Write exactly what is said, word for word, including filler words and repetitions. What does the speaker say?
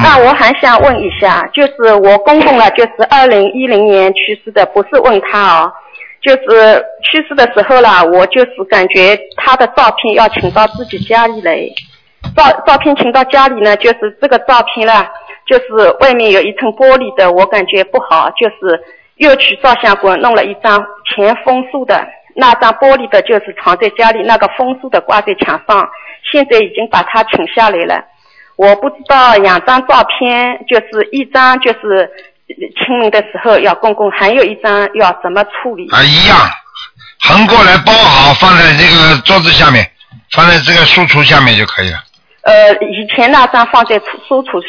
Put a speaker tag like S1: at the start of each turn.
S1: 啊，我还想问一下，就是我公公了，就是二零一零年去世的，不是问他哦，就是去世的时候啦，我就是感觉他的照片要请到自己家里来，照照片请到家里呢，就是这个照片啦，就是外面有一层玻璃的，我感觉不好，就是又去照相馆弄了一张全封书的，那张玻璃的就是藏在家里，那个封书的挂在墙上，现在已经把它请下来了。我不知道两张照片，就是一张就是清明的时候要公公，还有一张要怎么处理？
S2: 啊，一样，横过来包好，放在这个桌子下面，放在这个书橱下面就可以了。
S1: 呃，以前那张放在书橱